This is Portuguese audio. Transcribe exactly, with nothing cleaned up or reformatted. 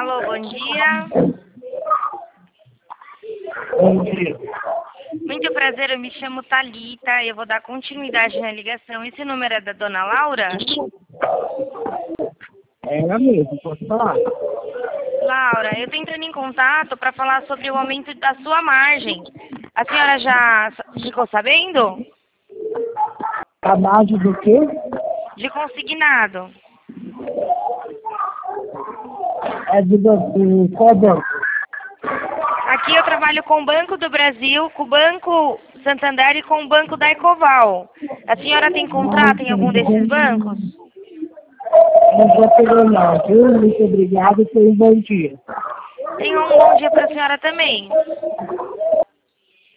Alô, bom dia. Bom dia. Muito prazer, eu me chamo Thalita, eu vou dar continuidade na ligação. Esse número é da dona Laura? É ela mesmo, posso falar? Laura, eu tô entrando em contato para falar sobre o aumento da sua margem. A senhora já ficou sabendo? A base do quê? De consignado. É do, do qual banco? Aqui eu trabalho com o Banco do Brasil, com o Banco Santander e com o Banco da Ecoval. A senhora tem contrato em algum desses bancos? Não vou pegar não, viu? Muito obrigado e tenha um bom dia. Tenha um bom dia para a senhora também.